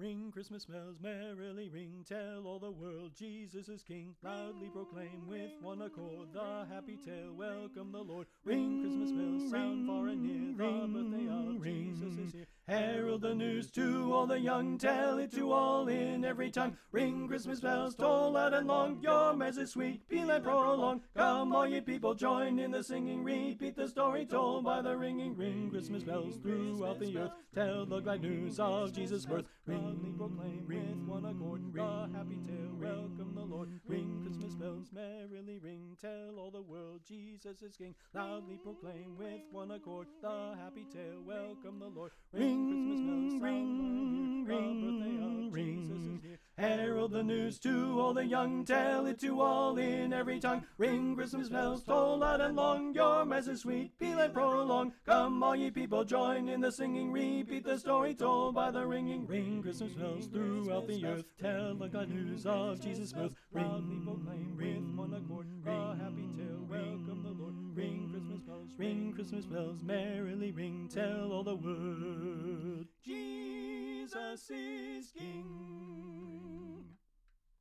Ring Christmas bells, merrily ring, tell all the world Jesus is King. Loudly proclaim with one accord the happy tale, welcome the Lord. Ring Christmas bells, sound far and near, the birthday of Jesus is here. Herald the news to all the young, tell it to all in every tongue. Ring Christmas bells, toll loud and long, your message sweet, peal and prolong. Come all ye people, join in the singing, repeat the story told by the ringing. Ring Christmas bells throughout the earth, tell the glad news of Jesus' birth. Loudly proclaim with one accord the happy tale, welcome the Lord. Ring Christmas bells, merrily ring, tell all the world Jesus is King. Loudly proclaim with one accord the happy tale, welcome the Lord. Ring Christmas bells, ring, ring, the birthday of Jesus is here. Herald the news to all the young, tell it to all in every tongue. Ring Christmas bells, toll loud and long, your message sweet, peal and prolong. Come all ye people, join in the singing, repeat the story told by the ringing. Ring Christmas bells throughout the earth, tell the glad news of Jesus' birth. Proudly proclaim with one accord the happy tale, welcome the Lord. Ring Christmas bells, merrily ring, tell all the world Jesus is King.